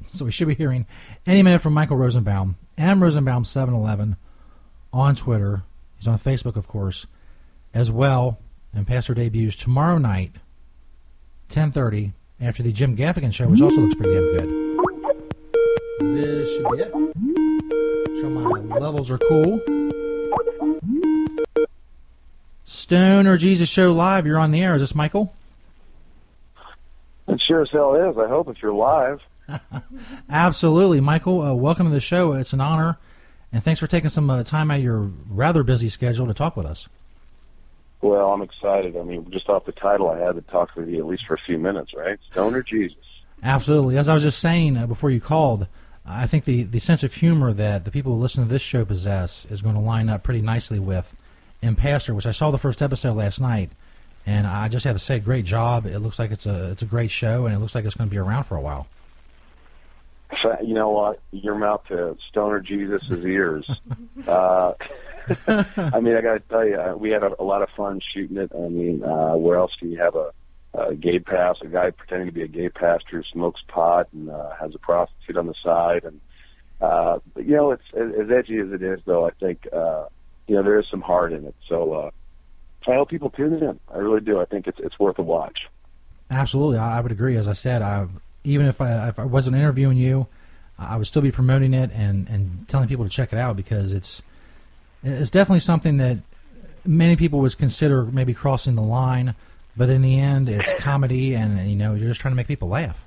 So we should be hearing any minute from Michael Rosenbaum, M. Rosenbaum711 on Twitter. He's on Facebook, of course, as well. And Pastor debuts tomorrow night, 10:30, after the Jim Gaffigan show, which also looks pretty damn good. This should be it. Show my levels are cool. Stoner Jesus Show Live, you're on the air. Is this Michael? It sure as hell is. I hope if you're live. Absolutely. Michael, welcome to the show. It's an honor, and thanks for taking some time out of your rather busy schedule to talk with us. Well, I'm excited. I mean, just off the title, I had to talk with you at least for a few minutes, right? Stoner Jesus. Absolutely. As I was just saying before you called, I think the sense of humor that the people who listen to this show possess is going to line up pretty nicely with Impastor, which I saw the first episode last night, and I just have to say, great job. It looks like it's a great show, and it looks like it's going to be around for a while. You know what? Your mouth to Stoner Jesus' ears. I mean, I got to tell you, we had a lot of fun shooting it. I mean, where else can you have a gay pass, a guy pretending to be a gay pastor who smokes pot and has a prostitute on the side? And, but, you know, it's as edgy as it is, though, I think, you know, there is some heart in it. So I hope people tune in. I really do. I think it's worth a watch. Absolutely. I would agree. As I said, even if I wasn't interviewing you, I would still be promoting it and telling people to check it out, because it's definitely something that many people would consider maybe crossing the line, but in the end, it's comedy, and, you know, you're just trying to make people laugh.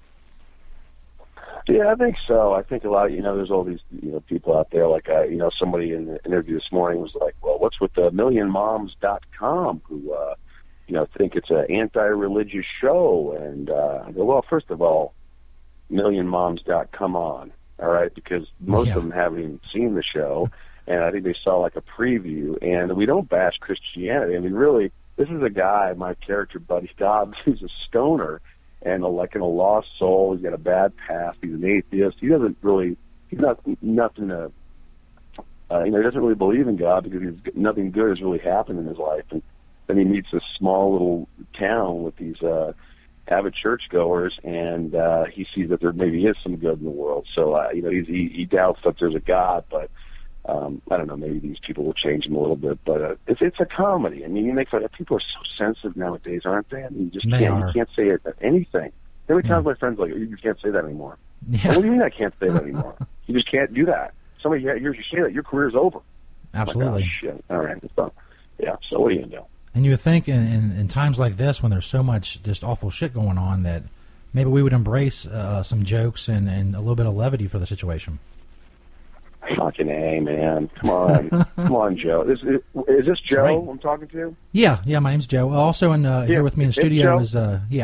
Yeah, I think so. I think a lot of, you know, there's all these, you know, people out there, like, you know, somebody in the interview this morning was like, well, what's with the millionmoms.com who, you know, think it's an anti-religious show? And I go, well, first of all, millionmoms.com on, all right, because most of them haven't even seen the show, and I think they saw like a preview, and we don't bash Christianity. I mean, really, this is a guy, my character, Buddy Dobbs, who's a stoner, and like in a lost soul. He's got a bad past. He's an atheist. He doesn't really, he's not nothing to, you know, he doesn't really believe in God because nothing good has really happened in his life. And then he meets this small little town with these avid churchgoers, and he sees that there maybe is some good in the world. So, you know, he doubts that there's a God, but I don't know, maybe these people will change him a little bit, but it's a comedy. I mean, you make fun of, people are so sensitive nowadays, aren't they? I mean, you can't say anything. How many times my friends are like, you can't say that anymore. Yeah. Well, what do you mean I can't say that anymore? You just can't do that. Somebody, you say that, your career's over. Absolutely. Like, oh, shit. All right. So, yeah, so what are you going to do? And you would think in times like this, when there's so much just awful shit going on, that maybe we would embrace some jokes and a little bit of levity for the situation. Fucking A, man. Come on. Come on, Joe. Is this Joe right. I'm talking to? Yeah, my name's Joe. Also here with me in the studio is,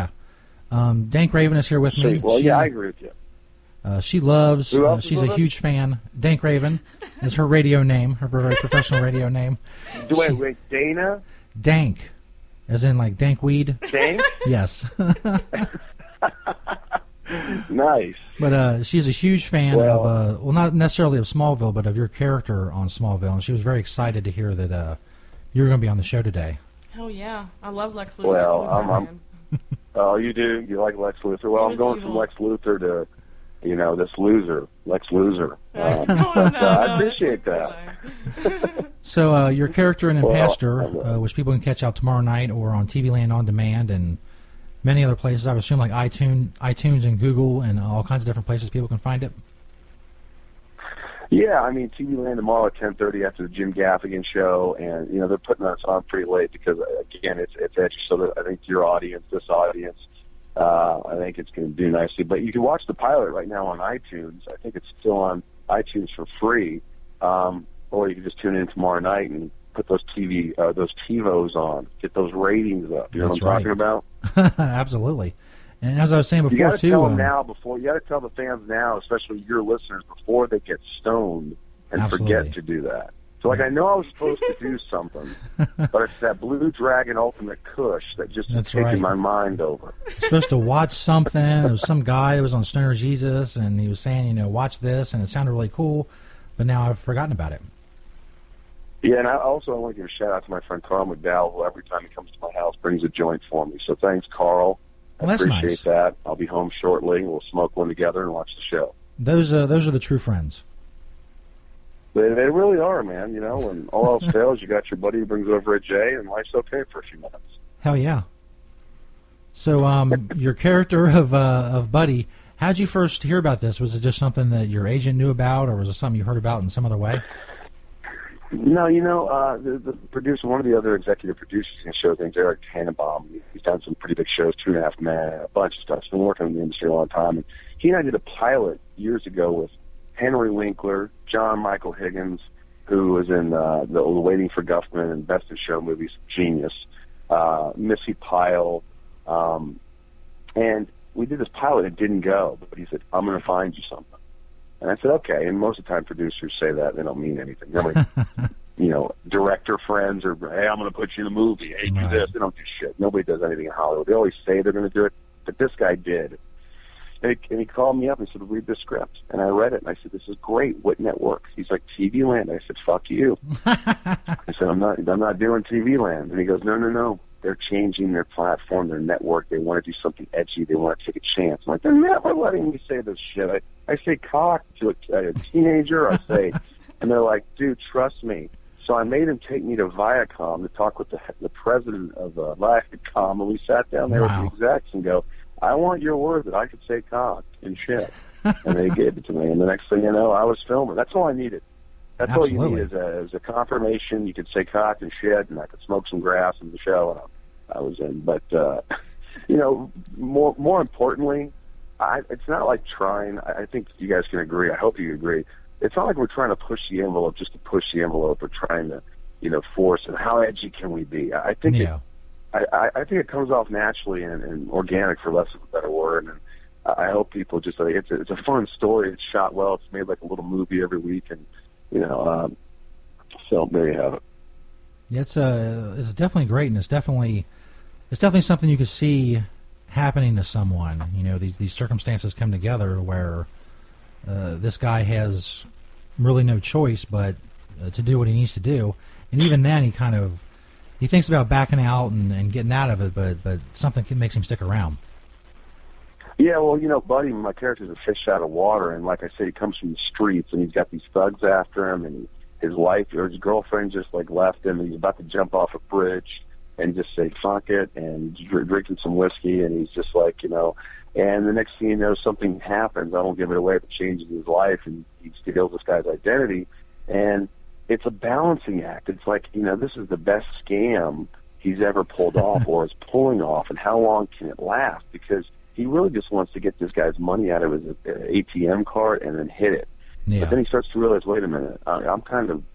Dank Raven is here with me. Well, I agree with you. She loves, she's a huge fan. Dank Raven is her radio name, her very professional radio name. Wait, Dana? Dank, as in like dank weed. Dank? Yes. Nice. But she's a huge fan of, not necessarily of Smallville, but of your character on Smallville, and she was very excited to hear that you were going to be on the show today. Hell yeah. I love Lex Luthor. Well, oh, you do? You like Lex Luthor? Well, I'm going from Lex Luthor to, you know, this loser, Lex Loser. I appreciate that. So your character in Impastor, which people can catch out tomorrow night or on TV Land On Demand and many other places, I would assume, like iTunes and Google and all kinds of different places people can find it. Yeah, I mean, TV Land tomorrow at 10:30 after the Jim Gaffigan show, and you know they're putting us on pretty late because again it's edgy. So I think your audience, this audience, I think it's going to do nicely. But you can watch the pilot right now on iTunes. I think it's still on iTunes for free, or you can just tune in tomorrow night and put those TiVos on, get those ratings up. You know what I'm talking about? Absolutely. And as I was saying before, you got to too, tell them now. You got to tell the fans now, especially your listeners, before they get stoned and forget to do that. So, like, I know I was supposed to do something, but it's that Blue Dragon Ultimate Kush that just is taking my mind over. You're supposed to watch something. There was some guy that was on Stoner Jesus, and he was saying, you know, watch this, and it sounded really cool, but now I've forgotten about it. Yeah, and I want to give a shout-out to my friend Carl McDowell, who every time he comes to my house brings a joint for me. So thanks, Carl. Well, I appreciate nice. that. I'll be home shortly. We'll smoke one together and watch the show. Those are the true friends. They really are, man. You know, when all else fails, you got your buddy who brings over a J, and life's okay for a few minutes. Hell yeah. So, your character of Buddy, how'd you first hear about this? Was it just something that your agent knew about, or was it something you heard about in some other way? No, you know, the producer, one of the other executive producers in the show, named Eric Tannenbaum. He's done some pretty big shows, 2.5 Men, a bunch of stuff. He's been working in the industry a long time. And he and I did a pilot years ago with Henry Winkler, John Michael Higgins, who was in the Waiting for Guffman and Best in Show movies, genius, Missy Pyle. And we did this pilot. It didn't go, but he said, I'm going to find you something. And I said, okay. And most of the time producers say that. They don't mean anything. They're like, you know, director friends or, hey, I'm going to put you in a movie. Hey, do this. They don't do shit. Nobody does anything in Hollywood. They always say they're going to do it, but this guy did. And he called me up and said, read the script. And I read it, and I said, this is great. What network? He's like, TV Land. I said, fuck you. I said, I'm not doing TV Land. And he goes, no. They're changing their platform, their network. They want to do something edgy. They want to take a chance. I'm like, they're never letting me say this shit. I say cock to a teenager. I say, and they're like, dude, trust me. So I made him take me to Viacom to talk with the president of Viacom, and we sat down there with the execs and go, I want your word that I could say cock and shit. And they gave it to me. And the next thing you know, I was filming. That's all I needed. That's Absolutely. all you need is a confirmation. You could say cock and shit, and I could smoke some grass in the show, and I was in. But, you know, more importantly, it's not like trying. I think you guys can agree. I hope you agree. It's not like we're trying to push the envelope just to push the envelope or trying to, you know, force it. How edgy can we be? I think I think it comes off naturally and organic, for less of a better word. And I hope people just it's a fun story. It's shot well. It's made like a little movie every week, and you know, so there you have it. Yeah, it's definitely great, and it's definitely something you could see happening to someone. You know, these circumstances come together where this guy has really no choice but to do what he needs to do, and even then he thinks about backing out and getting out of it, but something makes him stick around. Yeah, well, you know, Buddy, my character's a fish out of water, and like I said, he comes from the streets, and he's got these thugs after him, and his wife or his girlfriend just like left him, and he's about to jump off a bridge and just say fuck it, and drinking some whiskey, and he's just like, you know, and the next thing you know, something happens. I won't give it away, but changes his life, and he steals this guy's identity, and it's a balancing act. It's like, you know, this is the best scam he's ever pulled off or is pulling off, and how long can it last? Because he really just wants to get this guy's money out of his ATM card and then hit it. Yeah. But then he starts to realize, wait a minute, I'm kind of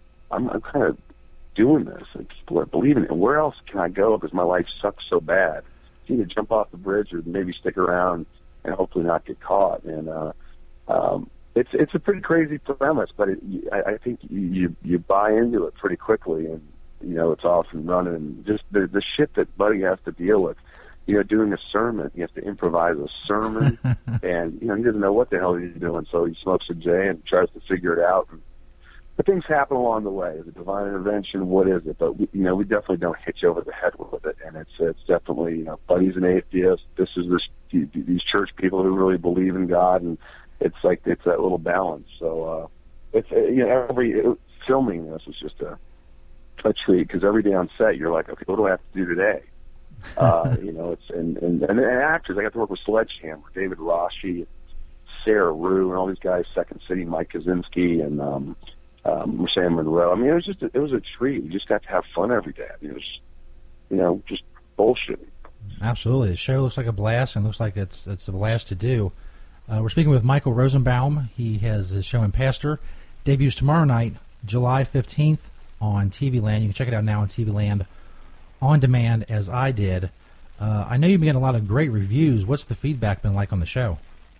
doing this, and people are believing it. And where else can I go because my life sucks so bad? It's either jump off the bridge or maybe stick around and hopefully not get caught. And it's a pretty crazy premise, but I think you buy into it pretty quickly, and you know it's off and running. And just the shit that Buddy has to deal with. You know, doing a sermon, he has to improvise a sermon, and you know he doesn't know what the hell he's doing, so he smokes a J and tries to figure it out. But things happen along the way. Is it divine intervention? What is it? But we definitely don't hit you over the head with it, and it's definitely, you know, Buddy's an atheist. This is these church people who really believe in God, and it's that little balance. So it's you know, filming this is just a treat, because every day on set you're like, okay, what do I have to do today? You know, it's and actors. I got to work with Sledgehammer, David Rashi, Sarah Rue, and all these guys. Second City, Mike Kaczynski, and Sam Monroe. I mean, it was a treat. You just got to have fun every day. I mean, it was, you know, just bullshit. Absolutely, the show looks like a blast, and looks like it's a blast to do. We're speaking with Michael Rosenbaum. He has his show in Pastor. Debuts tomorrow night, July 15th on TV Land. You can check it out now on TV Land on demand, as I did. I know you've been getting a lot of great reviews. What's the feedback been like on the show?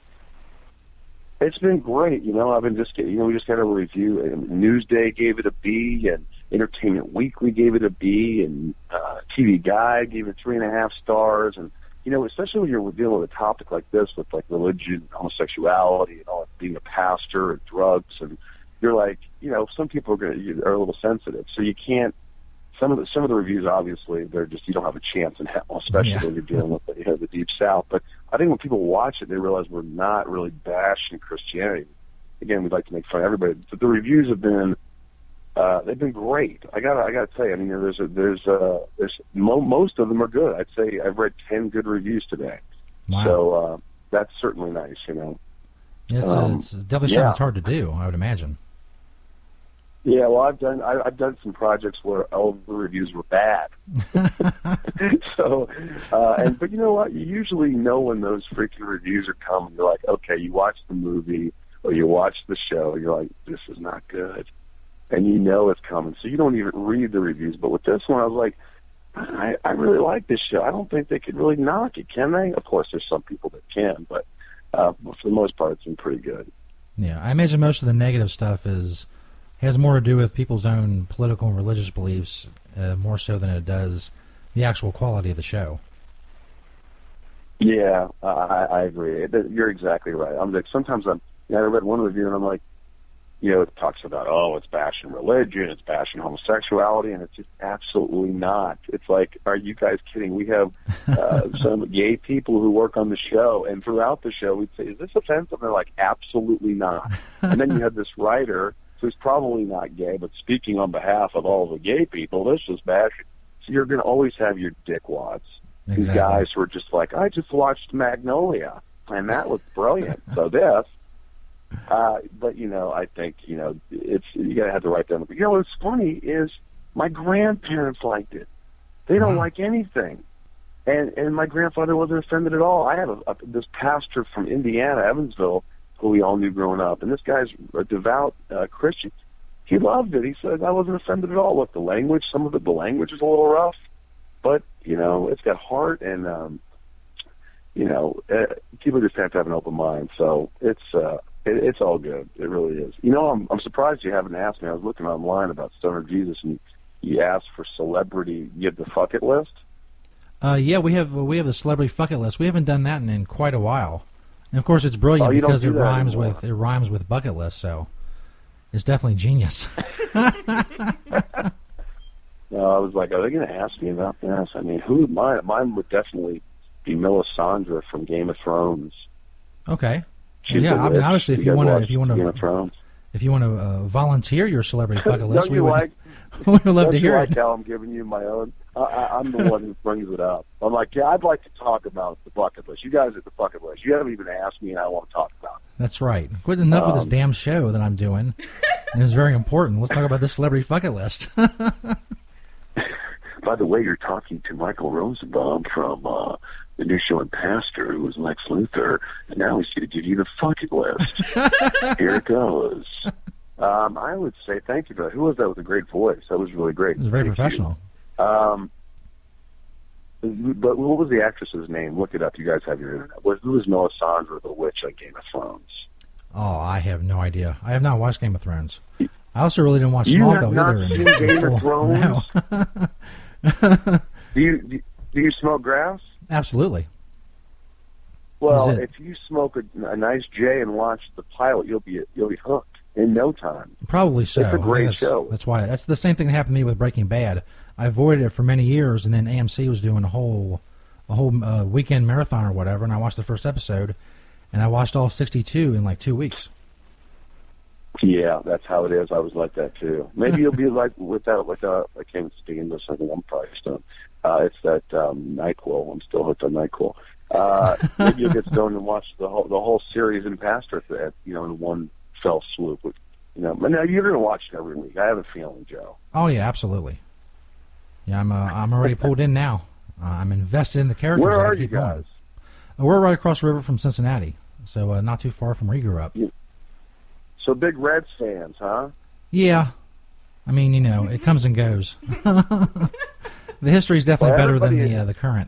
It's been great. You know, we just got a review, and Newsday gave it a B, and Entertainment Weekly gave it a B, and TV Guide gave it 3.5 stars. And, you know, especially when you're dealing with a topic like this, with like religion, homosexuality, and all, being a pastor, and drugs, and you're like, you know, some people are a little sensitive, so you can't. Some of the reviews, obviously, they're just, you don't have a chance in hell, especially when you're dealing with the Deep South. But I think when people watch it, they realize we're not really bashing Christianity. Again, we'd like to make fun of everybody, but the reviews have been they've been great. I gotta tell you. I mean, most of them are good. I'd say I've read 10 good reviews today. Wow. So that's certainly nice. It's definitely something that's hard to do, I would imagine. Yeah, well, I've done some projects where all the reviews were bad. So, but you know what? You usually know when those freaking reviews are coming. You're like, okay, you watch the movie or you watch the show. You're like, this is not good, and you know it's coming. So you don't even read the reviews. But with this one, I was like, I really like this show. I don't think they could really knock it, can they? Of course, there's some people that can, but for the most part, it's been pretty good. Yeah, I imagine most of the negative stuff has more to do with people's own political and religious beliefs, more so than it does the actual quality of the show. Yeah, I agree. You're exactly right. I'm like, sometimes I read one review and I'm like, it talks about, it's bashing religion, it's bashing homosexuality, and it's just absolutely not. It's like, are you guys kidding? We have some gay people who work on the show, and throughout the show we'd say, is this offensive? And they're like, absolutely not. And then you have this writer who's probably not gay, but speaking on behalf of all the gay people, this is bashing. So you're going to always have your dickwads. Exactly. These guys who are just like, I just watched Magnolia, and that was brilliant. So this. But, I think, it's you got to have the right them. But, what's funny is my grandparents liked it. They don't like anything. And my grandfather wasn't offended at all. I have this pastor from Indiana, Evansville, who we all knew growing up. And this guy's a devout Christian. He loved it. He said, I wasn't offended at all. Look, the language is a little rough. But, it's got heart and, people just have to have an open mind. So it's all good. It really is. I'm surprised you haven't asked me. I was looking online about Stoner Jesus, and you asked for celebrity. You have the fuck it list? Yeah, we have the celebrity fuck it list. We haven't done that in quite a while. And of course, it's brilliant because it rhymes with bucket list. So it's definitely genius. I was like, are they going to ask me about this? I mean, mine would definitely be Melisandre from Game of Thrones. Okay. Yeah, I mean, obviously, if you want to volunteer your celebrity bucket list, we would love to hear it. How I'm giving you my own. I'm the one who brings it up. I'm like, yeah, I'd like to talk about the bucket list. You guys at the bucket list. You haven't even asked me, and I want to talk about it. That's right. Quit enough with this damn show that I'm doing. And it's very important. Let's talk about this celebrity bucket list. By the way, you're talking to Michael Rosenbaum from the new show and Pastor, who was Lex Luthor, and now he's going to give you the bucket list. Here it goes. I would say thank you for that. Who was that with a great voice? That was really great. It was very professional. But what was the actress's name? Look it up. You guys have your internet. Who was Melisandre the witch on Game of Thrones? Oh, I have no idea. I have not watched Game of Thrones. I also really didn't watch Smallville either. You have not seen Game of Thrones? No. Do you smoke grass? Absolutely. Well, if you smoke a nice J and watch the pilot, you'll be hooked in no time. Probably so. It's a great show. That's why. That's the same thing that happened to me with Breaking Bad. I avoided it for many years, and then AMC was doing a whole weekend marathon or whatever, and I watched the first episode, and I watched all 62 in like 2 weeks. Yeah, that's how it is. I was like that too. Maybe you'll be like I can't speak English. I think I'm probably stoned. It's that NyQuil. I'm still hooked on NyQuil. Maybe you'll get stoned and watch the whole series in Pastor in one fell swoop. But now you're going to watch it every week. I have a feeling, Joe. Oh yeah, absolutely. Yeah, I'm already pulled in now. I'm invested in the characters. Where are you guys? We're right across the river from Cincinnati, so not too far from where you grew up. So big Reds fans, huh? Yeah. I mean, it comes and goes. The history is definitely better than the current.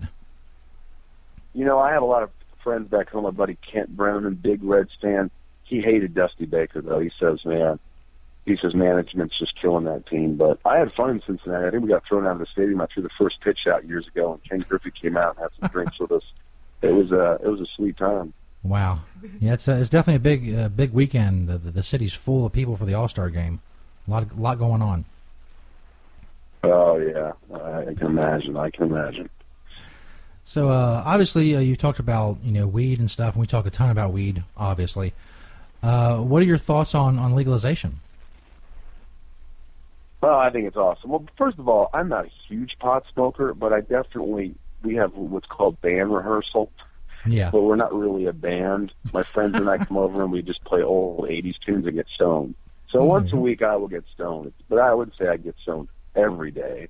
I have a lot of friends back home. My buddy Kent Brown, and big Reds fan. He hated Dusty Baker, though. He says management's just killing that team. But I had fun in Cincinnati. I think we got thrown out of the stadium. I threw the first pitch out years ago, and Ken Griffey came out and had some drinks with us. It was a sweet time. Wow. Yeah, it's definitely a big weekend. The city's full of people for the All-Star game. A lot going on. Oh yeah, I can imagine. So obviously you talked about weed and stuff, and we talk a ton about weed, obviously. What are your thoughts on legalization? Well, I think it's awesome. Well, first of all, I'm not a huge pot smoker, but we have what's called band rehearsal. Yeah. But we're not really a band. My friends and I come over and we just play old 80s tunes and get stoned. So once a week I will get stoned. But I would say I get stoned every day.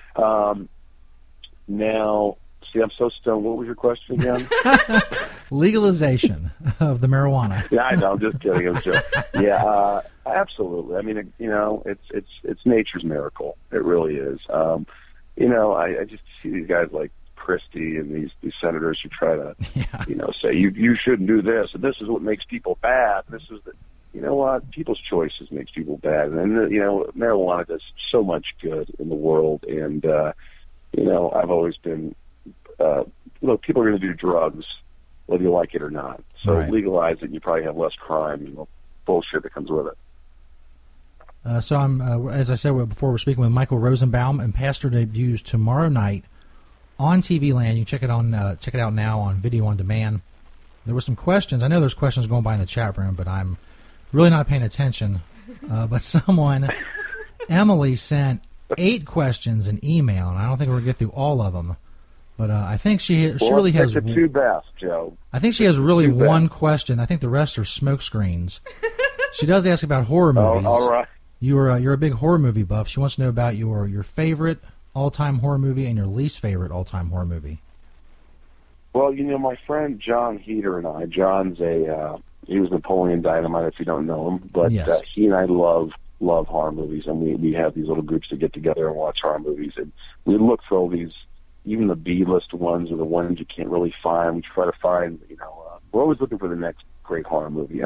Now, see, I'm so stoned. What was your question again? Legalization of the marijuana. Yeah, I know. I'm just kidding. I'm joking. Yeah, absolutely. I mean, it's nature's miracle. It really is. I just see these guys like Christie and these senators who try to, say you shouldn't do this, and this is what makes people bad. This is the, you know what? People's choices makes people bad, and marijuana does so much good in the world. And I've always been, people are going to do drugs whether you like it or not. So legalize it, and you probably have less crime and bullshit that comes with it. So I'm, as I said before, we're speaking with Michael Rosenbaum, and Pastor debuts tomorrow night on TV Land. You can check it out now on video on demand. There were some questions. I know there's questions going by in the chat room, but I'm really not paying attention. But Emily sent 8 questions in email, and I don't think we're going to get through all of them. But I think she really has the 2 best, Joe. I think she has really one question. I think the rest are smoke screens. She does ask about horror movies. Oh, all right. You're a big horror movie buff. She wants to know about your favorite all-time horror movie and your least favorite all-time horror movie. Well, my friend John Heater and I, John's he was Napoleon Dynamite, if you don't know him, but yes. He and I love horror movies, and we have these little groups that get together and watch horror movies, and we look for all these, even the B-list ones or the ones you can't really find. We try to find, we're always looking for the next great horror movie.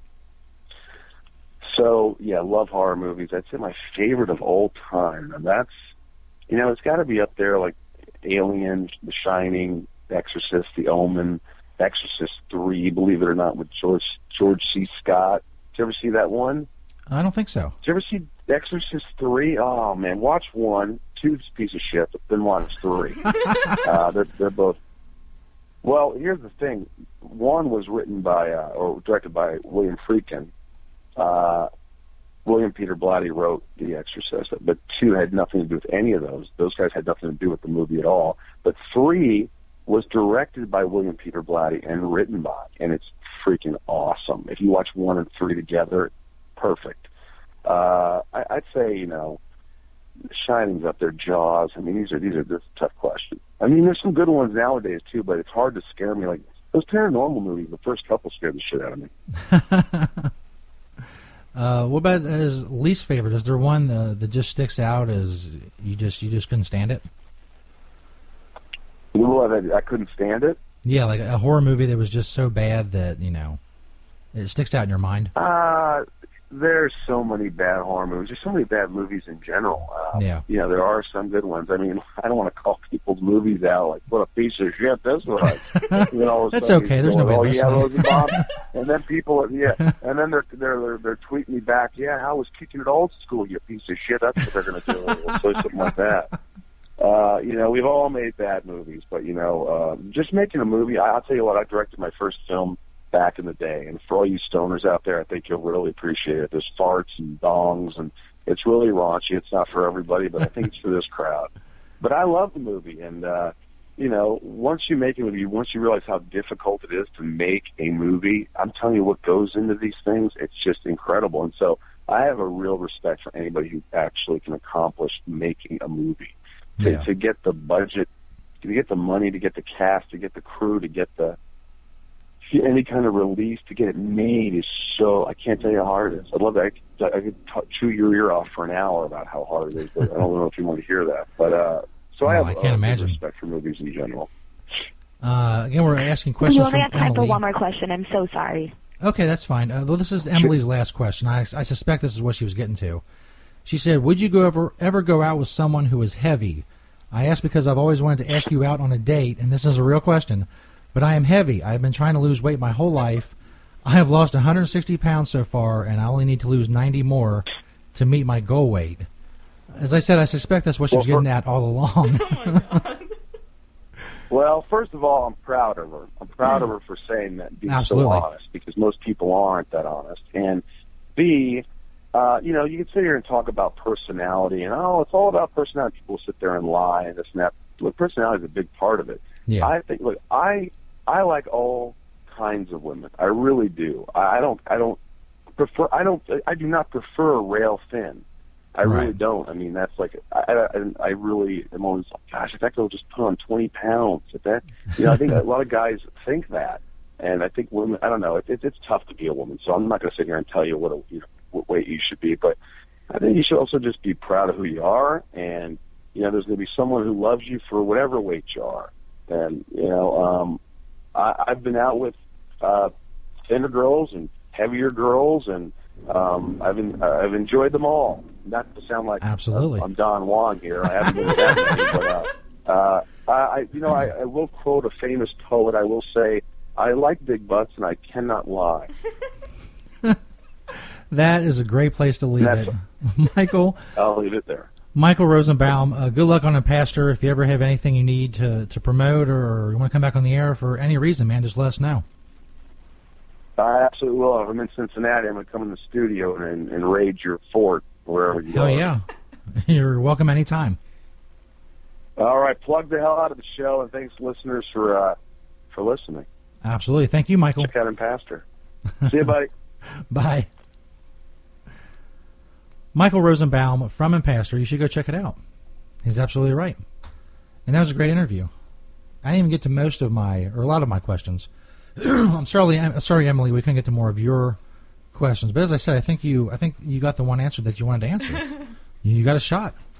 So, yeah, love horror movies. I'd say my favorite of all time, and that's, it's got to be up there like Alien, The Shining, Exorcist, The Omen, Exorcist 3, believe it or not, with George C. Scott. Did you ever see that one? I don't think so. Did you ever see Exorcist 3? Oh, man, watch 1. 2's a piece of shit, but then watch 3. They're both... Well, here's the thing. 1 was written by, or directed by William Friedkin. William Peter Blatty wrote The Exorcist, but 2 had nothing to do with any of those. Those guys had nothing to do with the movie at all. But 3 was directed by William Peter Blatty and written by, and it's freaking awesome. If you watch 1 and 3 together, perfect. I'd say, Shining's up there, Jaws. I mean, these are this is a tough question. I mean, there's some good ones nowadays too, but it's hard to scare me. Like those paranormal movies, the first couple scared the shit out of me. What about his least favorite? Is there one that just sticks out as you just couldn't stand it? I couldn't stand it? Yeah, like a horror movie that was just so bad that, it sticks out in your mind. There's so many bad horror movies. There's so many bad movies in general. Yeah. There are some good ones. I mean, I don't want to call people's movies out like, what a piece of shit this was. That's okay. There's nobody listening. Rosenbaum. And then people, and then they're tweeting me back, how I was kicking it old school, you piece of shit. That's what they're going to do. Or something like that. We've all made bad movies, but, just making a movie, I'll tell you what, I directed my first film back in the day, and for all you stoners out there, I think you'll really appreciate it. There's farts and dongs, and it's really raunchy. It's not for everybody, but I think it's for this crowd. But I love the movie, and, once you make a movie, once you realize how difficult it is to make a movie, I'm telling you what goes into these things, it's just incredible. And so I have a real respect for anybody who actually can accomplish making a movie. To get the budget, to get the money, to get the cast, to get the crew, to get any kind of release, to get it made is so, I can't tell you how hard it is. I'd love that. I could chew your ear off for an hour about how hard it is, but I don't know if you want to hear that. But I can't imagine. Respect for movies in general. Again, we're asking questions You only from have time Emily. for one more question. I'm so sorry. Okay, that's fine. Well, this is Emily's last question. I suspect this is what she was getting to. She said, would you ever go out with someone who is heavy? I asked because I've always wanted to ask you out on a date, and this is a real question, but I am heavy. I have been trying to lose weight my whole life. I have lost 160 pounds so far, and I only need to lose 90 more to meet my goal weight. As I said, I suspect that's what she was getting at all along. Oh, my God. Well, first of all, I'm proud of her. I'm proud of her for saying that, being Absolutely. so honest, because most people aren't that honest. And B, you know, you can sit here and talk about personality, and it's all about personality. People sit there and lie and this and that. Look, personality is a big part of it. Yeah. I think. Look, I like all kinds of women. I really do. I do not prefer a rail thin. I Right. really don't. I mean, that's like, I really am always like, gosh, if that girl just put on 20 pounds, if that, you know, I think a lot of guys think that, and I think women, I don't know, it's tough to be a woman, so I'm not going to sit here and tell you what weight you should be, but I think you should also just be proud of who you are, and, you know, there's going to be someone who loves you for whatever weight you are, and, you know, I've been out with thinner girls and heavier girls, and I've enjoyed them all. Not to sound like Absolutely. I'm Don Juan here. I haven't been that many, but I will quote a famous poet. I will say, I like big butts, and I cannot lie. That is a great place to leave it. Michael. I'll leave it there. Michael Rosenbaum, good luck on it, Pastor. If you ever have anything you need to promote or you want to come back on the air for any reason, man, just let us know. I absolutely will. If I'm in Cincinnati, I'm going to come in the studio and raid your fort wherever you Oh, are. yeah. You're welcome anytime. All right. Plug the hell out of the show, and thanks, listeners, for listening. Absolutely. Thank you, Michael. Check out him, Pastor. See you, buddy. Bye. Michael Rosenbaum from and Pastor. You should go check it out. He's absolutely right. And that was a great interview. I didn't even get to a lot of my questions. I'm sorry, Emily, we couldn't get to more of your questions. But as I said, I think you got the one answer that you wanted to answer. You got a shot.